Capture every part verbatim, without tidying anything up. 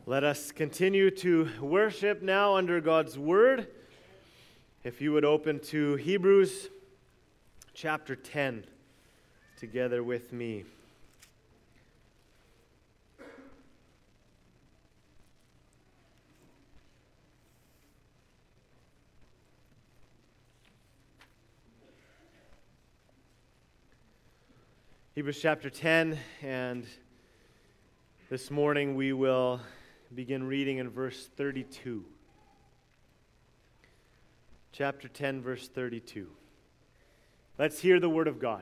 Let us continue to worship now under God's Word. If you would open to Hebrews chapter ten together with me. Hebrews chapter ten, and this morning we will begin reading in verse thirty-two. Chapter ten, verse thirty-two. Let's hear the word of God.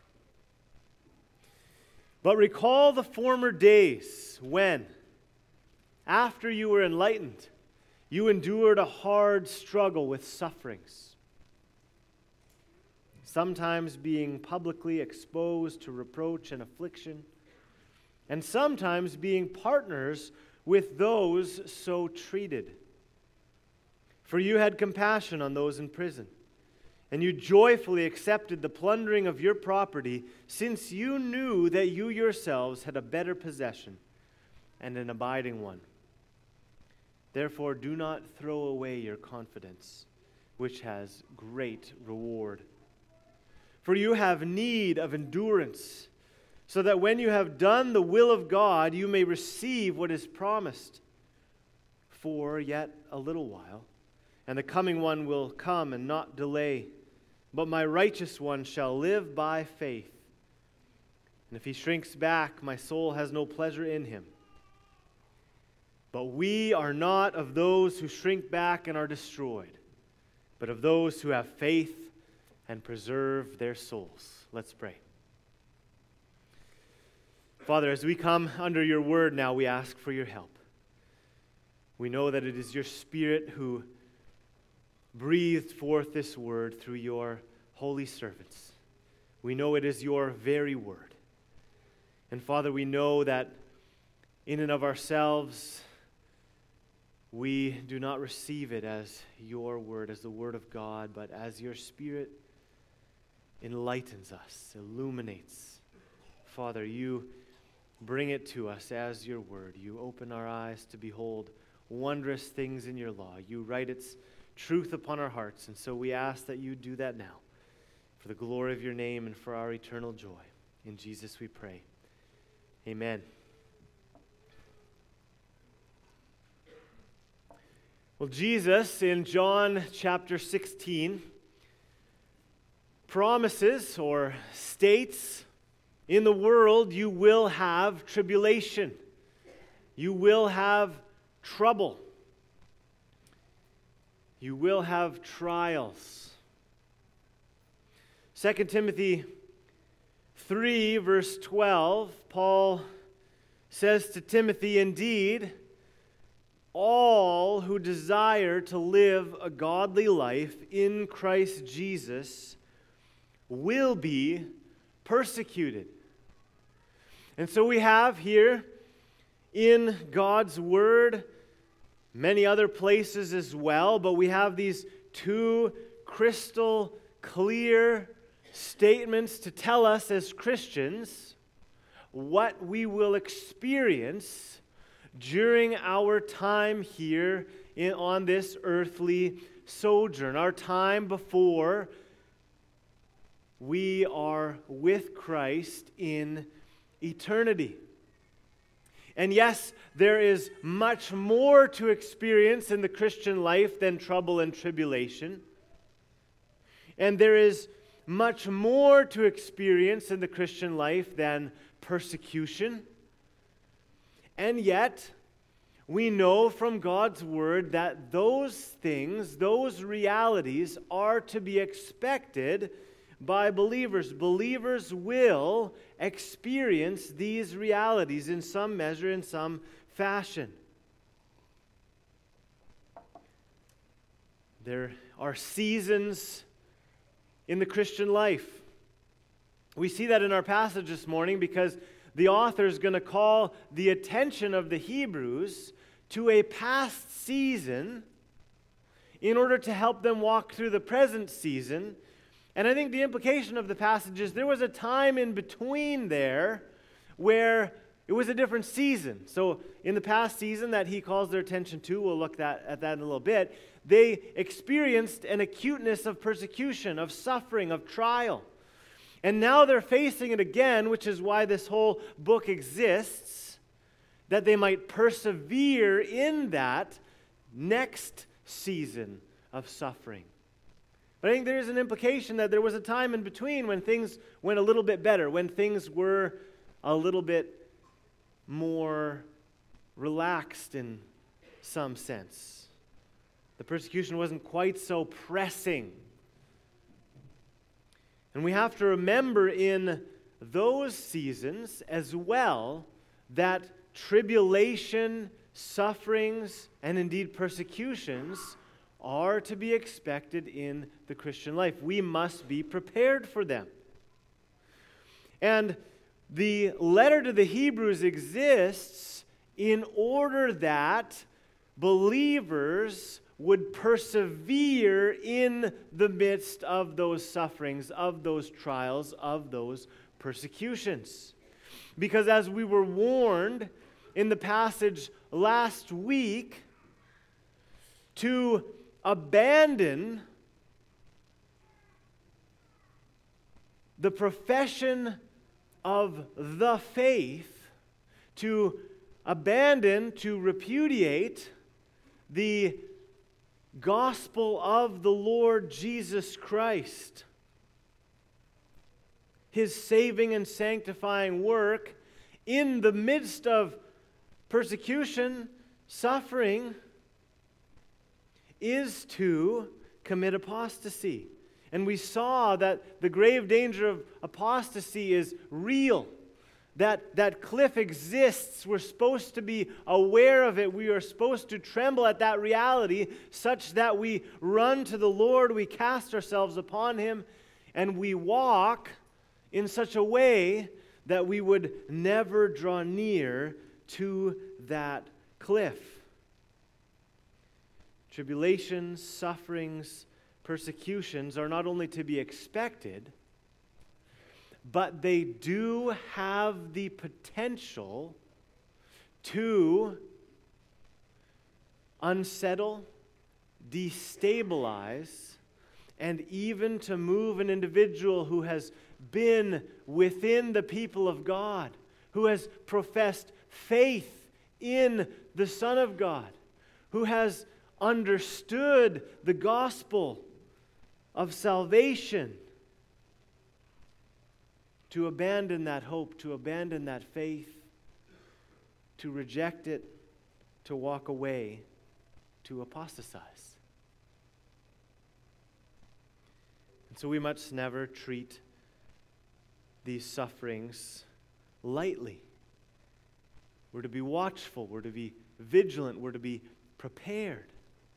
But recall the former days when, after you were enlightened, you endured a hard struggle with sufferings, sometimes being publicly exposed to reproach and affliction, and sometimes being partners with those so treated. For you had compassion on those in prison, and you joyfully accepted the plundering of your property, since you knew that you yourselves had a better possession and an abiding one. Therefore, do not throw away your confidence, which has great reward. For you have need of endurance, so that when you have done the will of God, you may receive what is promised. For yet a little while, and the coming one will come and not delay. But my righteous one shall live by faith. And if he shrinks back, my soul has no pleasure in him. But we are not of those who shrink back and are destroyed, but of those who have faith and preserve their souls. Let's pray. Father, as we come under your word now, we ask for your help. We know that it is your Spirit who breathed forth this word through your holy servants. We know it is your very word. And Father, we know that in and of ourselves, we do not receive it as your word, as the word of God, but as your Spirit enlightens us, illuminates. Father, you bring it to us as your word. You open our eyes to behold wondrous things in your law. You write its truth upon our hearts, and so we ask that you do that now for the glory of your name and for our eternal joy. In Jesus we pray. Amen. Well, Jesus in John chapter sixteen promises or states, in the world you will have tribulation. You will have trouble. You will have trials. Second Timothy three, verse twelve, Paul says to Timothy, indeed, all who desire to live a godly life in Christ Jesus will be persecuted. And so we have here in God's Word, many other places as well, but we have these two crystal clear statements to tell us as Christians what we will experience during our time here in, on this earthly sojourn, our time before we are with Christ in eternity. And yes, there is much more to experience in the Christian life than trouble and tribulation. And there is much more to experience in the Christian life than persecution. And yet, we know from God's Word that those things, those realities are to be expected by believers. Believers will experience these realities in some measure, in some fashion. There are seasons in the Christian life. We see that in our passage this morning because the author is going to call the attention of the Hebrews to a past season in order to help them walk through the present season. And I think the implication of the passage is there was a time in between there where It was a different season. So in the past season that he calls their attention to, we'll look that, at that in a little bit, they experienced an acuteness of persecution, of suffering, of trial. And now they're facing it again, which is why this whole book exists, that they might persevere in that next season of suffering. But I think there is an implication that there was a time in between when things went a little bit better, when things were a little bit more relaxed in some sense. The persecution wasn't quite so pressing. And we have to remember in those seasons as well that tribulation, sufferings, and indeed persecutions are to be expected in the Christian life. We must be prepared for them. And the letter to the Hebrews exists in order that believers would persevere in the midst of those sufferings, of those trials, of those persecutions. Because as we were warned in the passage last week, to abandon the profession of the faith, to abandon, to repudiate the gospel of the Lord Jesus Christ, His saving and sanctifying work in the midst of persecution, suffering, is to commit apostasy. And we saw that the grave danger of apostasy is real. That, that cliff exists. We're supposed to be aware of it. We are supposed to tremble at that reality such that we run to the Lord, we cast ourselves upon Him, and we walk in such a way that we would never draw near to that cliff. Tribulations, sufferings, persecutions are not only to be expected, but they do have the potential to unsettle, destabilize, and even to move an individual who has been within the people of God, who has professed faith in the Son of God, who has understood the gospel of salvation, to abandon that hope, to abandon that faith, to reject it, to walk away, to apostatize. And so we must never treat these sufferings lightly. We're to be watchful, we're to be vigilant, we're to be prepared.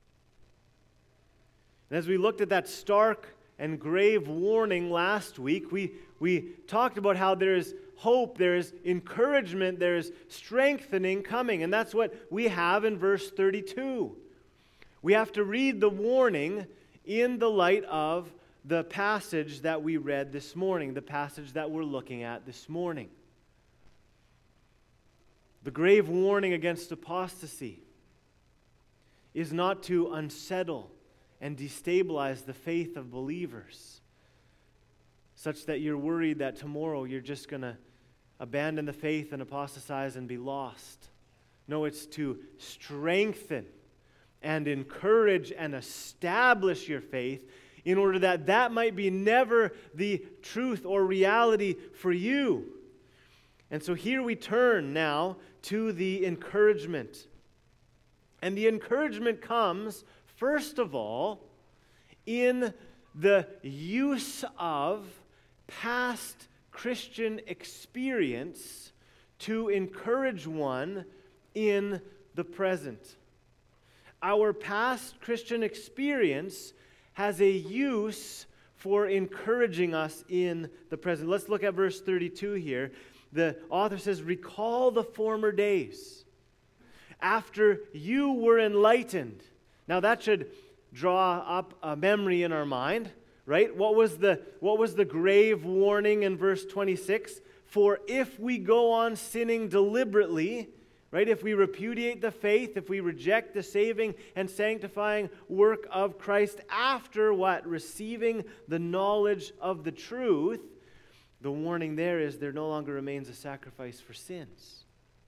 And as we looked at that stark and grave warning last week, we, we talked about how there is hope, there is encouragement, there is strengthening coming. And that's what we have in verse thirty-two. We have to read the warning in the light of the passage that we read this morning, the passage that we're looking at this morning. The grave warning against apostasy is not to unsettle and destabilize the faith of believers, such that you're worried that tomorrow you're just going to abandon the faith and apostatize and be lost. No, it's to strengthen and encourage and establish your faith in order that that might be never the truth or reality for you. And so here we turn now to the encouragement. And the encouragement comes, first of all, in the use of past Christian experience to encourage one in the present. Our past Christian experience has a use for encouraging us in the present. Let's look at verse thirty-two here. The author says, "Recall the former days, after you were enlightened." Now that should draw up a memory in our mind, right? What was the, what was the grave warning in verse twenty-six? For if we go on sinning deliberately, right, if we repudiate the faith, if we reject the saving and sanctifying work of Christ after what? Receiving the knowledge of the truth, the warning there is there no longer remains a sacrifice for sins.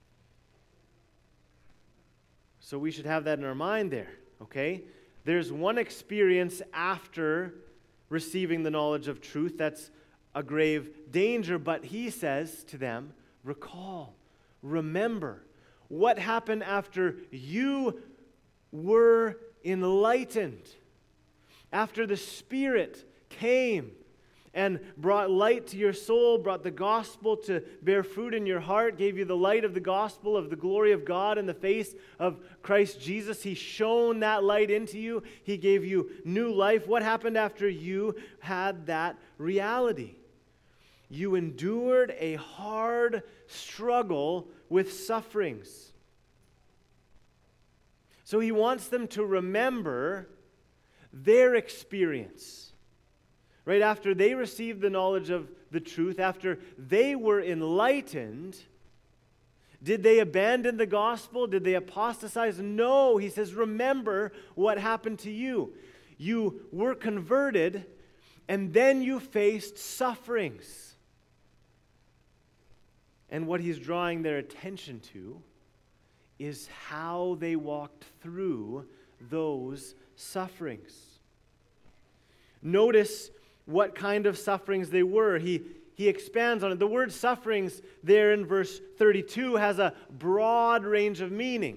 So we should have that in our mind there, okay? There's one experience after receiving the knowledge of truth that's a grave danger, but he says to them, recall, remember what happened after you were enlightened, after the Spirit came and brought light to your soul, brought the gospel to bear fruit in your heart, gave you the light of the gospel of the glory of God in the face of Christ Jesus. He shone that light into you. He gave you new life. What happened after you had that reality? You endured a hard struggle with sufferings. So he wants them to remember their experience. Right after they received the knowledge of the truth, after they were enlightened, did they abandon the gospel? Did they apostatize? No, he says, remember what happened to you. You were converted, and then you faced sufferings. And what he's drawing their attention to is how they walked through those sufferings. Notice what kind of sufferings they were. He, he expands on it. The word sufferings there in verse thirty-two has a broad range of meaning.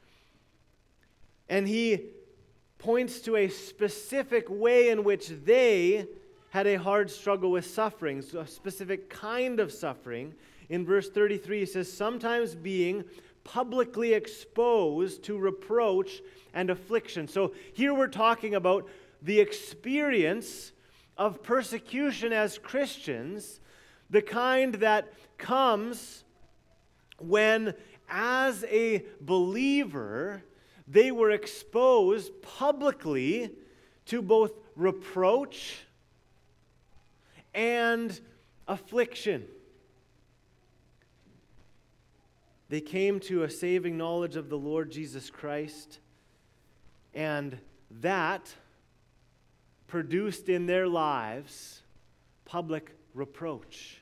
And he points to a specific way in which they had a hard struggle with sufferings, a specific kind of suffering. In verse thirty-three, he says, sometimes being publicly exposed to reproach and affliction. So here we're talking about the experience of persecution as Christians, the kind that comes when, as a believer, they were exposed publicly to both reproach and affliction. They came to a saving knowledge of the Lord Jesus Christ, and that produced in their lives public reproach.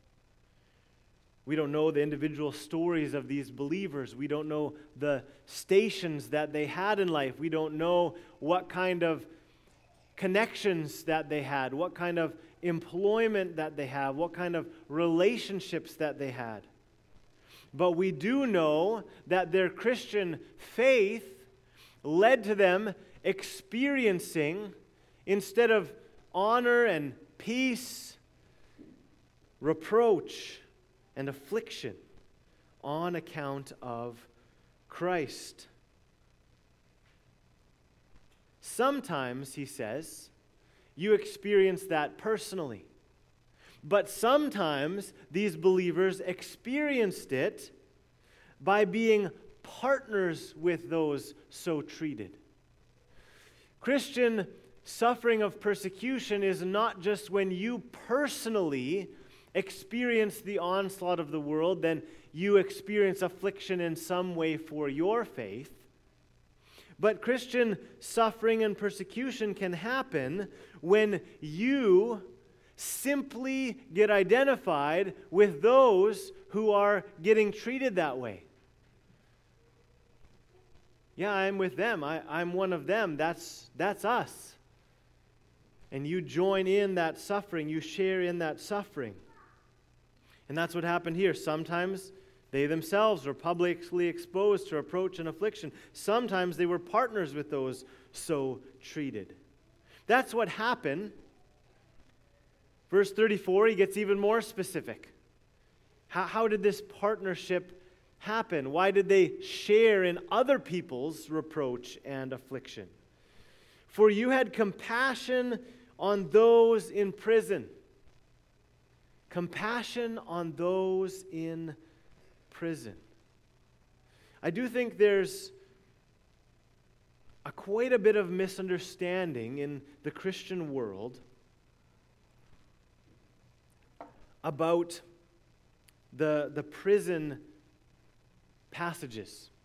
We don't know the individual stories of these believers. We don't know the stations that they had in life. We don't know what kind of connections that they had, what kind of employment that they have, what kind of relationships that they had. But we do know that their Christian faith led to them experiencing, instead of honor and peace, reproach and affliction on account of Christ. Sometimes, he says, you experience that personally. But sometimes these believers experienced it by being partners with those so treated. Christian suffering of persecution is not just when you personally experience the onslaught of the world, then you experience affliction in some way for your faith. But Christian suffering and persecution can happen when you simply get identified with those who are getting treated that way. Yeah, I'm with them. I, I'm one of them. That's, that's us. And you join in that suffering. You share in that suffering. And that's what happened here. Sometimes they themselves were publicly exposed to reproach and affliction. Sometimes they were partners with those so treated. That's what happened. Verse thirty-four, he gets even more specific. How, how did this partnership happen? Why did they share in other people's reproach and affliction? For you had compassion on those in prison. Compassion on those in prison. I do think there's a quite a bit of misunderstanding in the Christian world about the, the prison passages.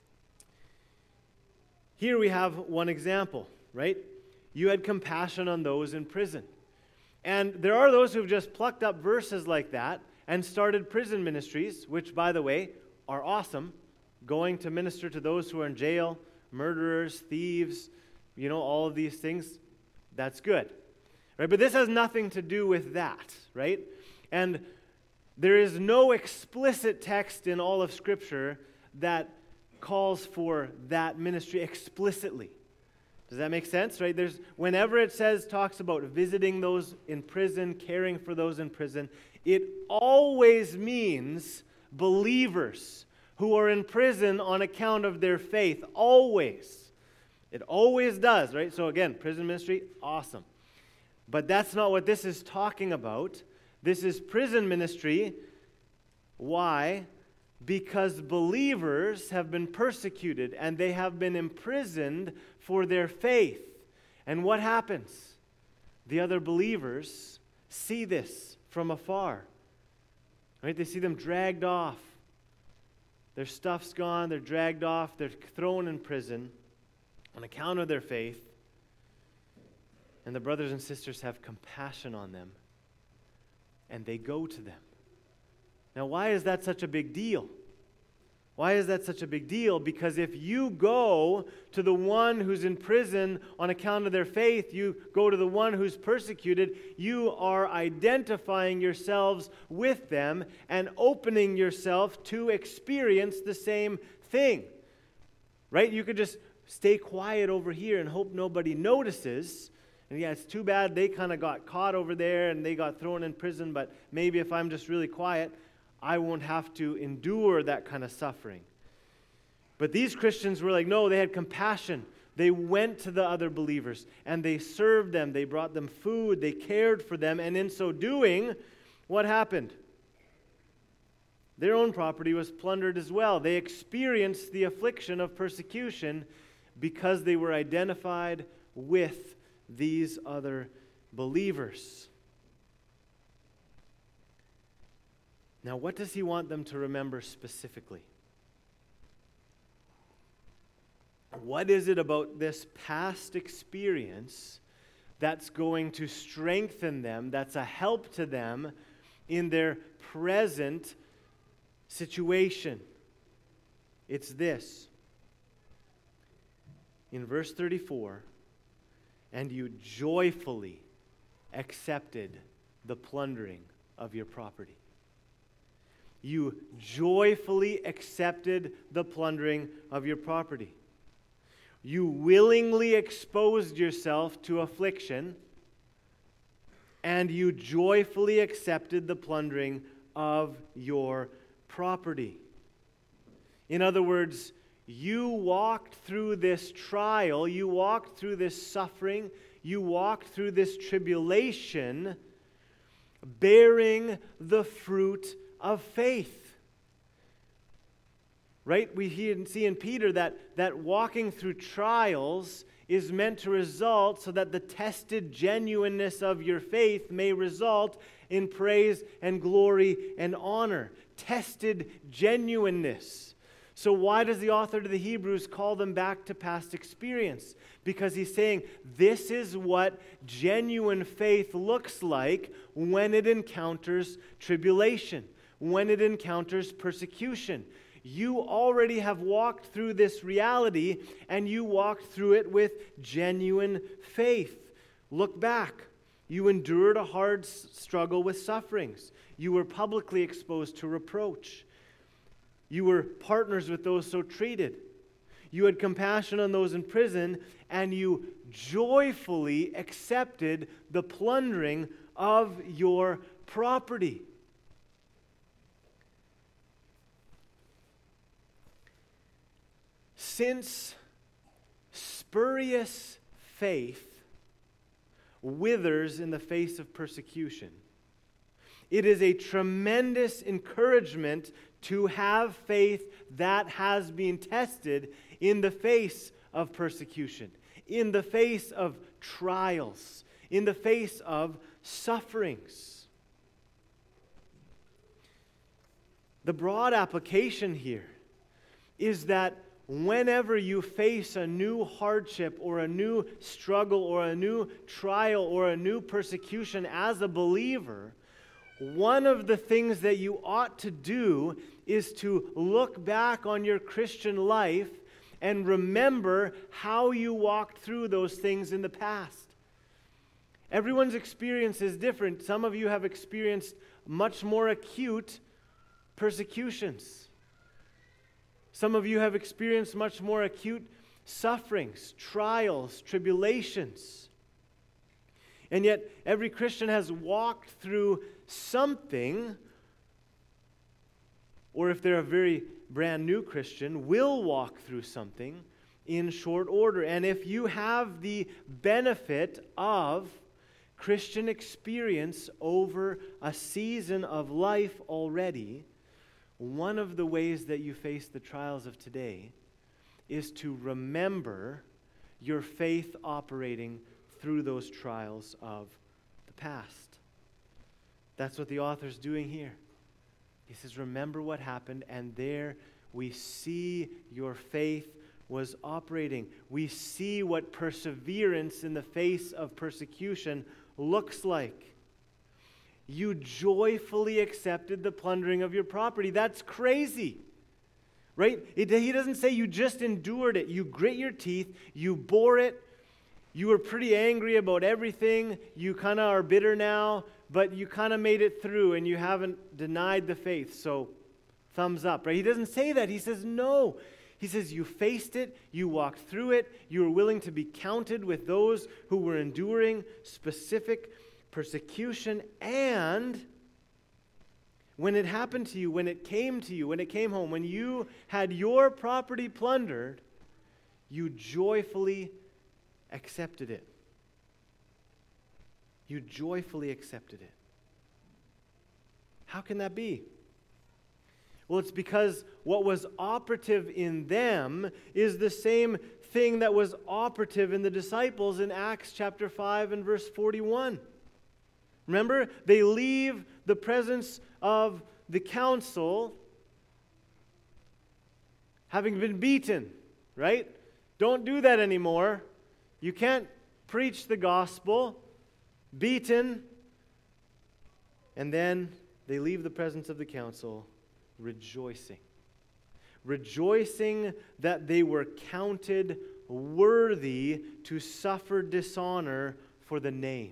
Here we have one example, right? You had compassion on those in prison. And there are those who've just plucked up verses like that and started prison ministries, which, by the way, are awesome, going to minister to those who are in jail, murderers, thieves, you know, all of these things. That's good, right? But this has nothing to do with that, right? And there is no explicit text in all of Scripture that calls for that ministry explicitly. Does that make sense, right? There's whenever it says, talks about visiting those in prison, caring for those in prison, it always means believers who are in prison on account of their faith. Always. It always does, right? So again, prison ministry, awesome. But that's not what this is talking about. This is prison ministry. Why? Because believers have been persecuted and they have been imprisoned for their faith. And what happens? The other believers see this from afar. Right? They see them dragged off. Their stuff's gone, they're dragged off, they're thrown in prison on account of their faith. And the brothers and sisters have compassion on them. And they go to them. Now, why is that such a big deal? Why is that such a big deal? Because if you go to the one who's in prison on account of their faith, you go to the one who's persecuted, you are identifying yourselves with them and opening yourself to experience the same thing. Right? You could just stay quiet over here and hope nobody notices. And yeah, it's too bad they kind of got caught over there and they got thrown in prison, but maybe if I'm just really quiet, I won't have to endure that kind of suffering. But these Christians were like, no, they had compassion. They went to the other believers and they served them. They brought them food. They cared for them. And in so doing, what happened? Their own property was plundered as well. They experienced the affliction of persecution because they were identified with these other believers. Now, what does he want them to remember specifically? What is it about this past experience that's going to strengthen them, that's a help to them in their present situation? It's this. In verse thirty-four, and you joyfully accepted the plundering of your property. You joyfully accepted the plundering of your property. You willingly exposed yourself to affliction, and you joyfully accepted the plundering of your property. In other words, you walked through this trial, you walked through this suffering, you walked through this tribulation, bearing the fruit of faith. Right? We see in Peter that, that walking through trials is meant to result so that the tested genuineness of your faith may result in praise and glory and honor. Tested genuineness. So why does the author to the Hebrews call them back to past experience? Because he's saying this is what genuine faith looks like when it encounters tribulation, when it encounters persecution. You already have walked through this reality, and you walked through it with genuine faith. Look back. You endured a hard struggle with sufferings. You were publicly exposed to reproach. You were partners with those so treated. You had compassion on those in prison, and you joyfully accepted the plundering of your property. Since spurious faith withers in the face of persecution, it is a tremendous encouragement to have faith that has been tested in the face of persecution, in the face of trials, in the face of sufferings. The broad application here is that whenever you face a new hardship or a new struggle or a new trial or a new persecution as a believer, one of the things that you ought to do is to look back on your Christian life and remember how you walked through those things in the past. Everyone's experience is different. Some of you have experienced much more acute persecutions. Some of you have experienced much more acute sufferings, trials, tribulations. And yet, every Christian has walked through something, or if they're a very brand new Christian, will walk through something in short order. And if you have the benefit of Christian experience over a season of life already, one of the ways that you face the trials of today is to remember your faith operating through those trials of the past. That's what the author's doing here. He says, remember what happened, and there we see your faith was operating. We see what perseverance in the face of persecution looks like. You joyfully accepted the plundering of your property. That's crazy, right? It, he doesn't say you just endured it. You grit your teeth, you bore it, you were pretty angry about everything, you kind of are bitter now, but you kind of made it through and you haven't denied the faith, so thumbs up, right? He doesn't say that. He says no. He says you faced it, you walked through it, you were willing to be counted with those who were enduring specific persecution, and when it happened to you, when it came to you, when it came home, when you had your property plundered, you joyfully accepted it. You joyfully accepted it. How can that be? Well, it's because what was operative in them is the same thing that was operative in the disciples in Acts chapter five and verse forty-one. Remember, they leave the presence of the council having been beaten, right? Don't do that anymore. You can't preach the gospel. Beaten. And then they leave the presence of the council rejoicing. Rejoicing that they were counted worthy to suffer dishonor for the name.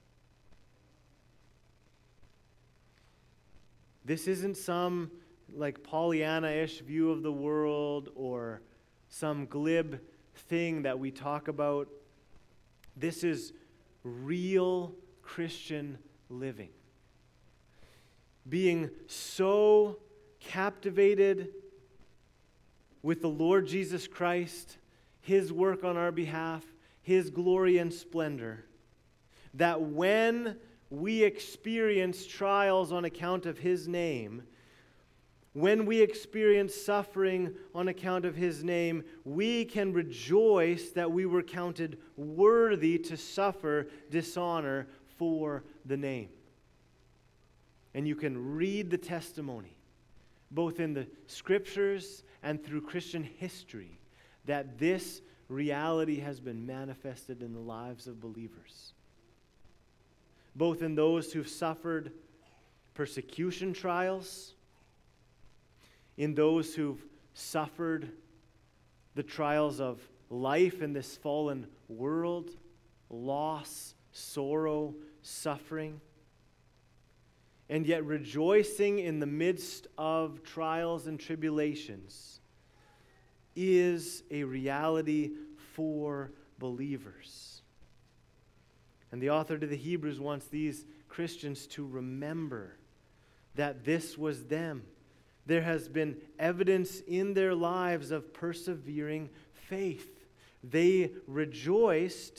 This isn't some like Pollyanna-ish view of the world or some glib thing that we talk about. This is real Christian living. Being so captivated with the Lord Jesus Christ, His work on our behalf, His glory and splendor, that when we experience trials on account of His name, when we experience suffering on account of His name, we can rejoice that we were counted worthy to suffer dishonor for the name. And you can read the testimony, both in the Scriptures and through Christian history, that this reality has been manifested in the lives of believers. Both in those who've suffered persecution trials, in those who've suffered the trials of life in this fallen world, loss, sorrow, suffering, and yet rejoicing in the midst of trials and tribulations is a reality for believers. And the author to the Hebrews wants these Christians to remember that this was them. There has been evidence in their lives of persevering faith. They rejoiced.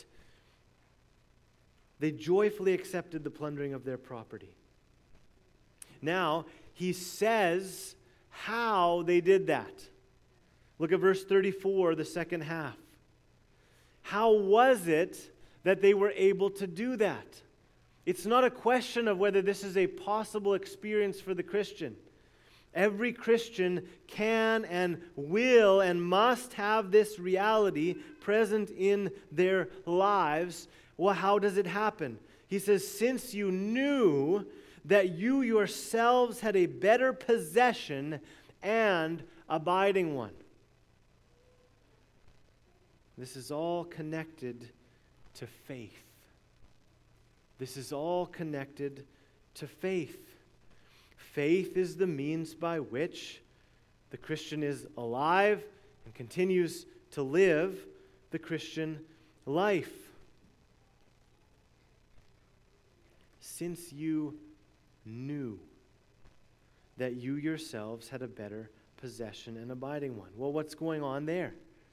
They joyfully accepted the plundering of their property. Now, he says how they did that. Look at verse thirty-four, the second half. How was it that they were able to do that? It's not a question of whether this is a possible experience for the Christian. Every Christian can and will and must have this reality present in their lives. Well, how does it happen? He says, since you knew that you yourselves had a better possession and abiding one. This is all connected to faith. This is all connected to faith. Faith is the means by which the Christian is alive and continues to live the Christian life. Since you knew that you yourselves had a better possession and abiding one. Well, what's going on there?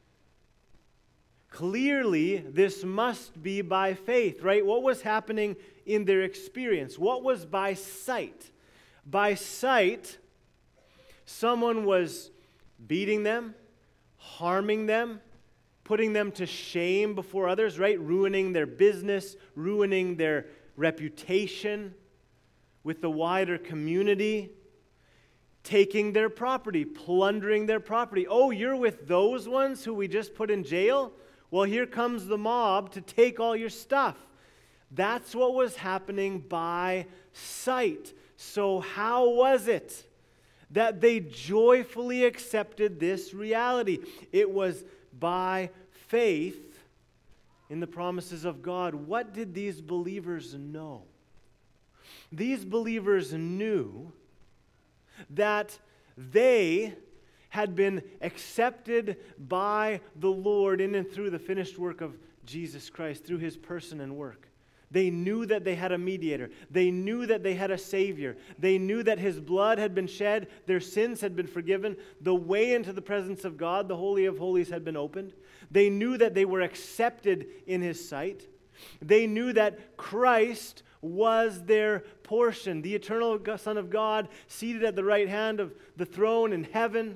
Clearly, this must be by faith, right? What was happening in their experience? What was by sight? By sight, someone was beating them, harming them, putting them to shame before others, right? Ruining their business, ruining their reputation with the wider community, taking their property, plundering their property. Oh, you're with those ones who we just put in jail? Well, here comes the mob to take all your stuff. That's what was happening by sight. So how was it that they joyfully accepted this reality? It was by faith in the promises of God. What did these believers know? These believers knew that they had been accepted by the Lord in and through the finished work of Jesus Christ, through His person and work. They knew that they had a mediator. They knew that they had a Savior. They knew that His blood had been shed, their sins had been forgiven, the way into the presence of God, the Holy of Holies, had been opened. They knew that they were accepted in His sight. They knew that Christ was their portion, the eternal Son of God, seated at the right hand of the throne in heaven.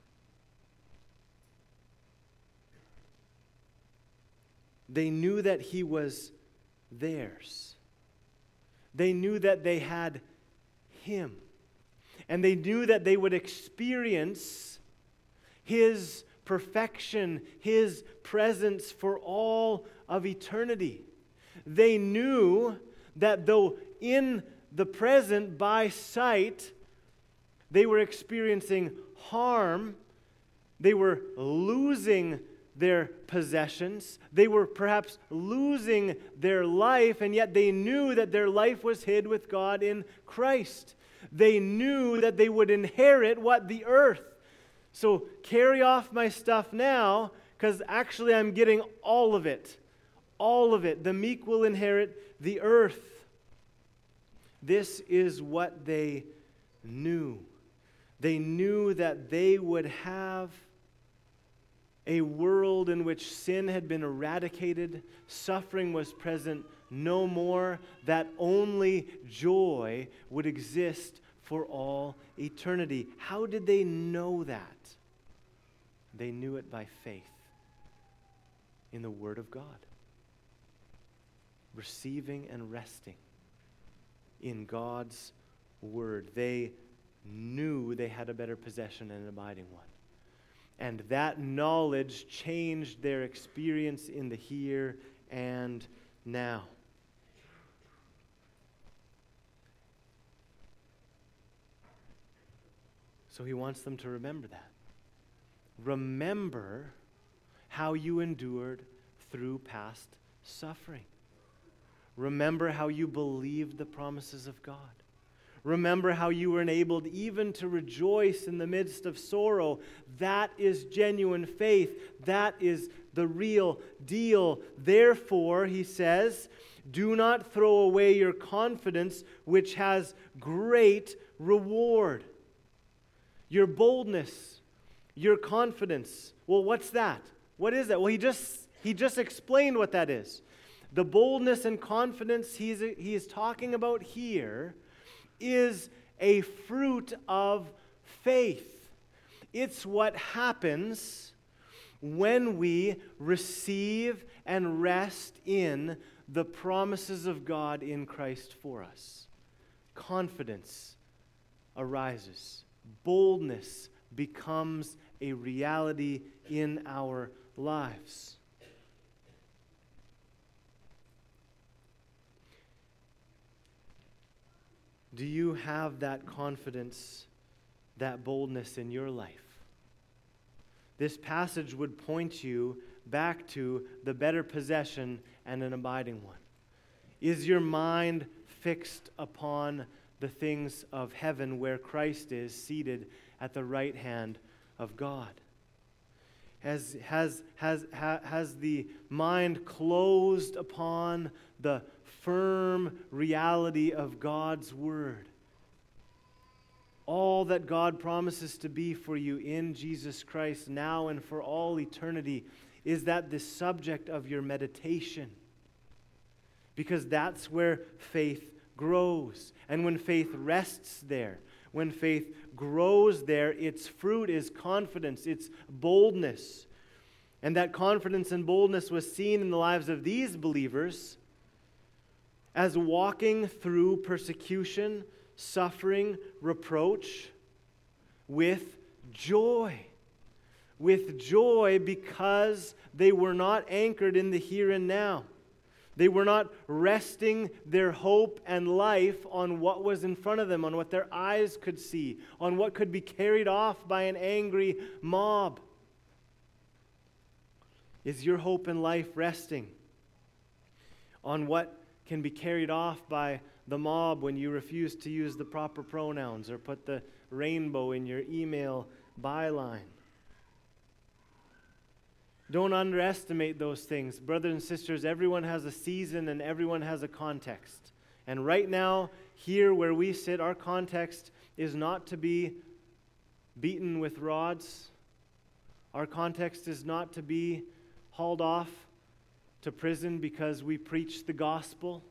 They knew that He was theirs. They knew that they had Him. And they knew that they would experience His perfection, His presence for all of eternity. They knew that though in the present, by sight, they were experiencing harm, they were losing their possessions, they were perhaps losing their life, and yet they knew that their life was hid with God in Christ. They knew that they would inherit what? The earth. So carry off my stuff now, because actually I'm getting all of it. All of it. The meek will inherit the earth. This is what they knew. They knew that they would have a world in which sin had been eradicated, suffering was present no more, that only joy would exist for all eternity. How did they know that? They knew it by faith in the Word of God. Receiving and resting in God's Word. They knew they had a better possession and an abiding one. And that knowledge changed their experience in the here and now. So He wants them to remember that. Remember how you endured through past suffering. Remember how you believed the promises of God. Remember how you were enabled even to rejoice in the midst of sorrow. That is genuine faith. That is the real deal. Therefore, he says, do not throw away your confidence, which has great reward. Your boldness, your confidence. Well, what's that? What is that? Well, he just he just explained what that is. The boldness and confidence he's, he is talking about here is a fruit of faith. It's what happens when we receive and rest in the promises of God in Christ for us. Confidence arises. boldness becomes a reality in our lives. Do you have that confidence, that boldness in your life? This passage would point you back to the better possession and an abiding one. Is your mind fixed upon the things of heaven where Christ is seated at the right hand of God? Has, has, has, ha, has the mind closed upon the firm reality of God's Word? All that God promises to be for you in Jesus Christ now and for all eternity, is that the subject of your meditation? Because that's where faith grows. And when faith rests there, when faith grows there, its fruit is confidence, it's boldness. And that confidence and boldness was seen in the lives of these believers as walking through persecution, suffering, reproach with joy. With joy because they were not anchored in the here and now. They were not resting their hope and life on what was in front of them, on what their eyes could see, on what could be carried off by an angry mob. Is your hope and life resting on what can be carried off by the mob when you refuse to use the proper pronouns or put the rainbow in your email byline? Don't underestimate those things. Brothers and sisters, everyone has a season and everyone has a context. And right now, here where we sit, our context is not to be beaten with rods. Our context is not to be hauled off to prison because we preach the gospel.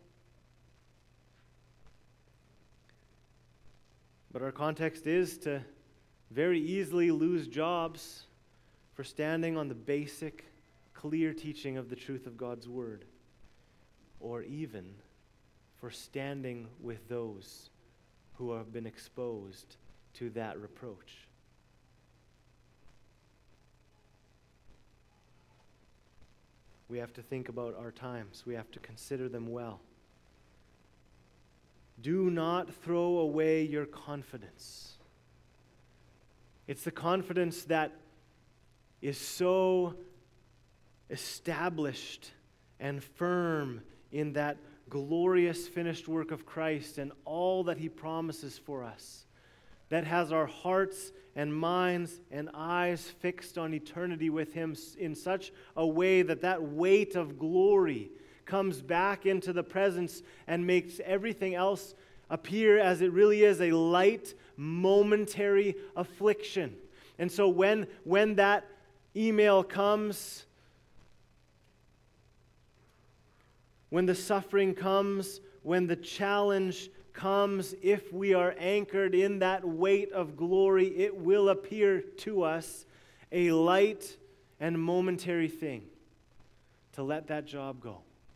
But our context is to very easily lose jobs for standing on the basic, clear teaching of the truth of God's Word, or even for standing with those who have been exposed to that reproach. We have to think about our times. We have to consider them well. Do not throw away your confidence. It's the confidence that is so established and firm in that glorious finished work of Christ and all that He promises for us, that has our hearts and minds and eyes fixed on eternity with Him in such a way that that weight of glory comes back into the presence and makes everything else appear as it really is, a light, momentary affliction. And so when, when that email comes, when the suffering comes, when the challenge comes, if we are anchored in that weight of glory, it will appear to us a light and momentary thing to let that job go.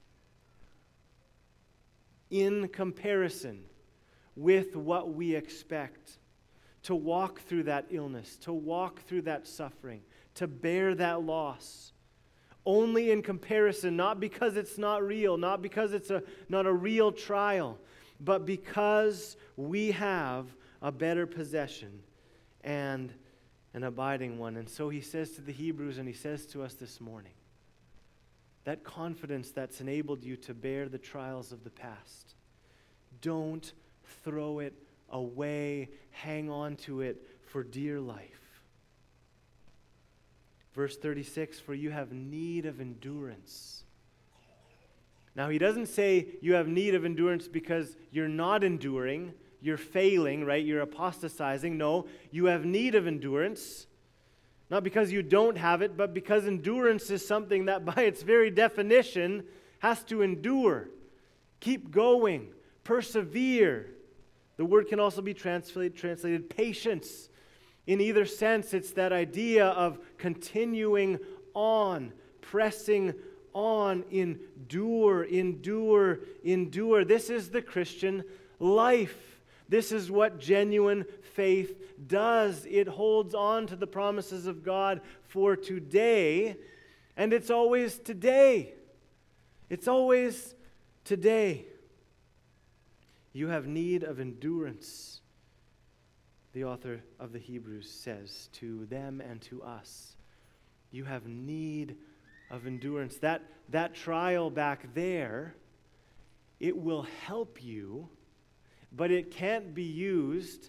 In comparison with what we expect, to walk through that illness, to walk through that suffering, to bear that loss. Only in comparison, not because it's not real, not because it's a, not a real trial, but because we have a better possession and an abiding one. And so he says to the Hebrews, and he says to us this morning, that confidence that's enabled you to bear the trials of the past, don't throw it away, hang on to it for dear life. Verse thirty-six, for you have need of endurance. Now, he doesn't say you have need of endurance because you're not enduring, you're failing, right? You're apostatizing. No, you have need of endurance. Not because you don't have it, but because endurance is something that by its very definition has to endure. Keep going. Persevere. The word can also be translated, translated patience. In either sense, it's that idea of continuing on, pressing on, endure, endure, endure. This is the Christian life. This is what genuine faith does. It holds on to the promises of God for today, and it's always today. It's always today. You have need of endurance, the author of the Hebrews says to them and to us. You have need of endurance. That, that trial back there, it will help you, but it can't be used.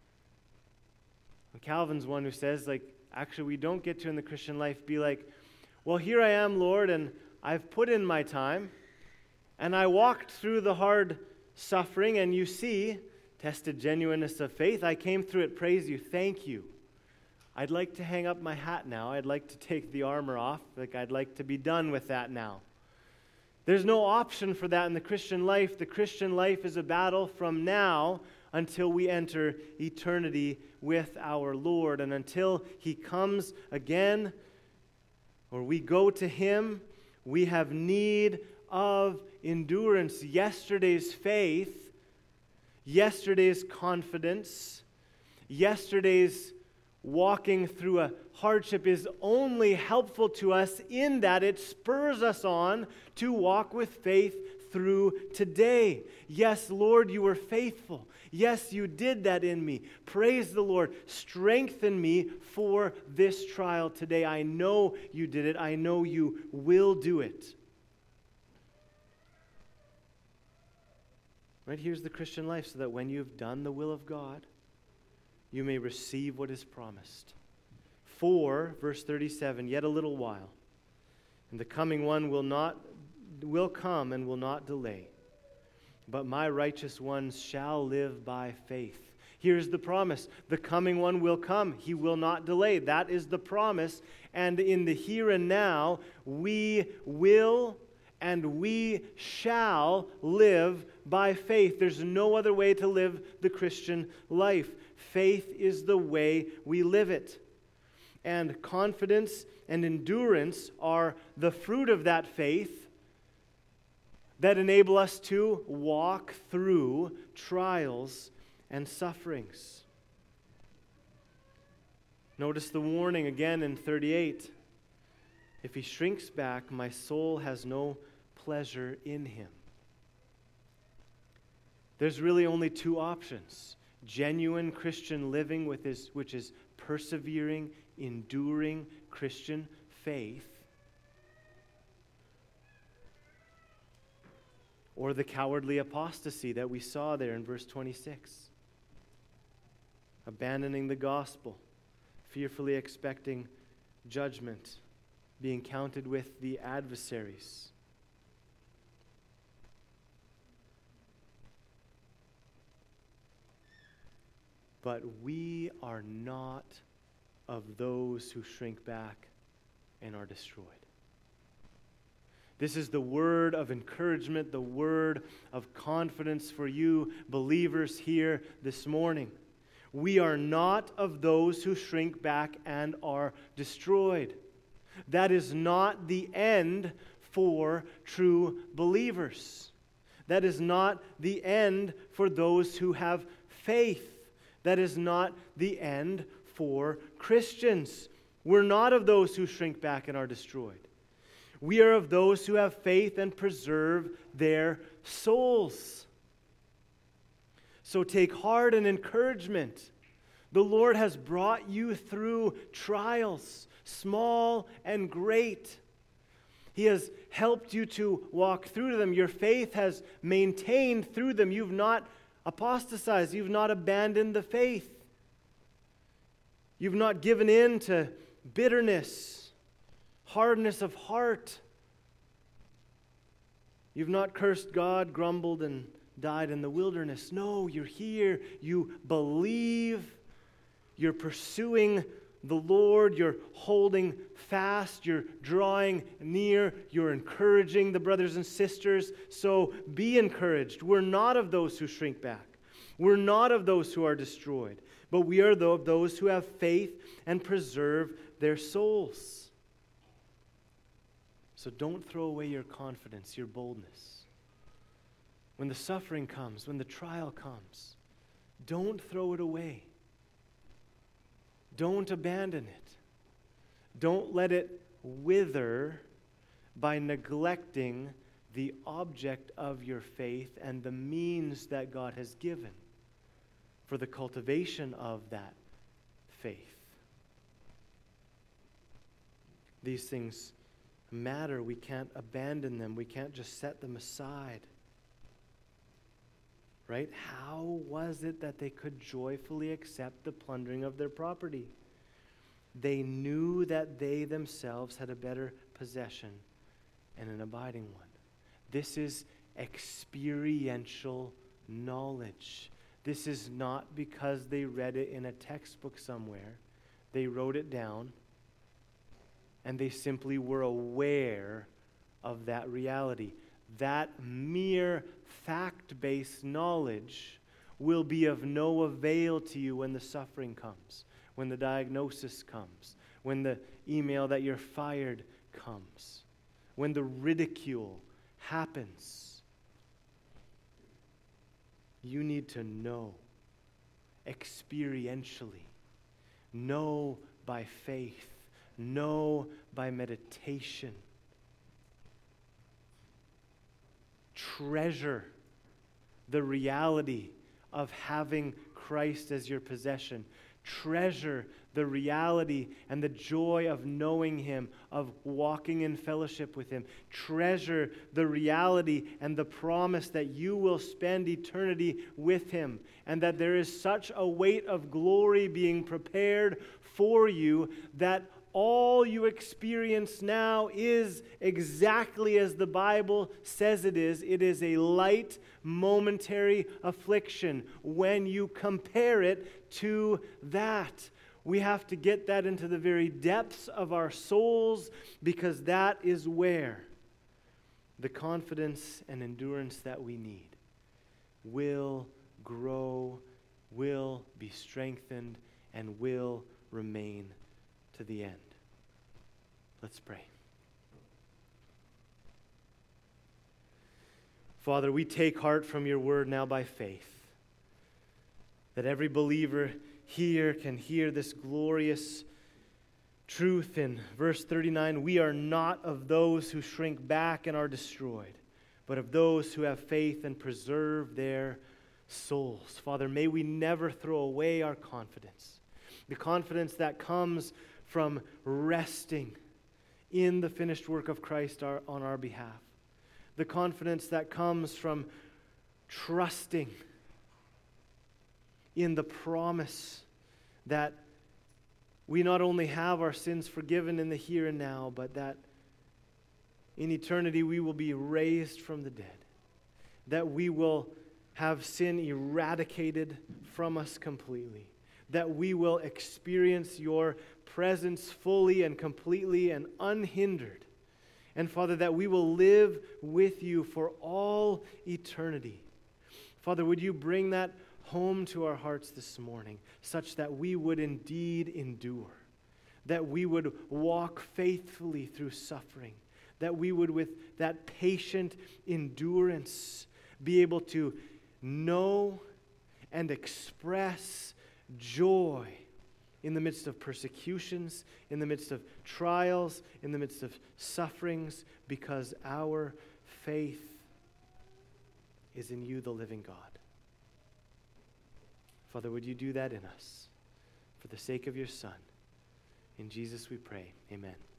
Calvin's one who says, like, actually, we don't get to in the Christian life be like, well, here I am, Lord, and I've put in my time, and I walked through the hard suffering, and you see, tested genuineness of faith. I came through it, praise you, thank you. I'd like to hang up my hat now. I'd like to take the armor off. Like, I'd like to be done with that now. There's no option for that in the Christian life. The Christian life is a battle from now until we enter eternity with our Lord. And until He comes again, or we go to Him, we have need of endurance. Yesterday's faith, yesterday's confidence, yesterday's walking through a hardship is only helpful to us in that it spurs us on to walk with faith through today. Yes, Lord, you were faithful. Yes, you did that in me. Praise the Lord. Strengthen me for this trial today. I know you did it. I know you will do it. Right? Here's the Christian life, so that when you've done the will of God, you may receive what is promised. For, verse thirty-seven, yet a little while, and the coming one will not will come and will not delay. But my righteous ones shall live by faith. Here's the promise. The coming one will come. He will not delay. That is the promise. And in the here and now, we will and we shall live by faith. There's no other way to live the Christian life. Faith is the way we live it. And confidence and endurance are the fruit of that faith that enable us to walk through trials and sufferings. Notice the warning again in thirty-eight. If he shrinks back, my soul has no pleasure in him. There's really only two options. Genuine Christian living, with his, which is persevering, enduring Christian faith, or the cowardly apostasy that we saw there in verse twenty-six. Abandoning the gospel, fearfully expecting judgment, being counted with the adversaries. But we are not of those who shrink back and are destroyed. This is the word of encouragement, the word of confidence for you believers here this morning. We are not of those who shrink back and are destroyed. That is not the end for true believers. That is not the end for those who have faith. That is not the end for Christians. We're not of those who shrink back and are destroyed. We are of those who have faith and preserve their souls. So take heart and encouragement. The Lord has brought you through trials, small and great. He has helped you to walk through them. Your faith has maintained through them. You've not apostatized. You've not abandoned the faith. You've not given in to bitterness, hardness of heart. You've not cursed God, grumbled, and died in the wilderness. No, you're here. You believe. You're pursuing the Lord. You're holding fast. You're drawing near. You're encouraging the brothers and sisters. So be encouraged. We're not of those who shrink back. We're not of those who are destroyed. But we are of those who have faith and preserve their souls. So don't throw away your confidence, your boldness. When the suffering comes, when the trial comes, don't throw it away. Don't abandon it. Don't let it wither by neglecting the object of your faith and the means that God has given for the cultivation of that faith. These things matter. We can't abandon them. We can't just set them aside. Right? How was it that they could joyfully accept the plundering of their property? They knew that they themselves had a better possession and an abiding one. This is experiential knowledge. This is not because they read it in a textbook somewhere. They wrote it down, and they simply were aware of that reality. That mere fact-based knowledge will be of no avail to you when the suffering comes, when the diagnosis comes, when the email that you're fired comes, when the ridicule happens. You need to know experientially, know by faith, know by meditation. Treasure the reality of having Christ as your possession. Treasure the reality and the joy of knowing Him, of walking in fellowship with Him. Treasure the reality and the promise that you will spend eternity with Him, and that there is such a weight of glory being prepared for you that all you experience now is exactly as the Bible says it is. It is a light, momentary affliction when you compare it to that. We have to get that into the very depths of our souls, because that is where the confidence and endurance that we need will grow, will be strengthened, and will remain to the end. Let's pray. Father, we take heart from your word now by faith, that every believer here can hear this glorious truth in verse thirty-nine. We are not of those who shrink back and are destroyed, but of those who have faith and preserve their souls. Father, may we never throw away our confidence, the confidence that comes from resting in the finished work of Christ our, on our behalf. The confidence that comes from trusting in the promise that we not only have our sins forgiven in the here and now, but that in eternity we will be raised from the dead, that we will have sin eradicated from us completely, that we will experience your presence fully and completely and unhindered. And Father, that we will live with you for all eternity. Father, would you bring that home to our hearts this morning, such that we would indeed endure, that we would walk faithfully through suffering, that we would, with that patient endurance, be able to know and express joy in the midst of persecutions, in the midst of trials, in the midst of sufferings, because our faith is in you, the living God. Father, would you do that in us for the sake of your Son? In Jesus we pray. Amen.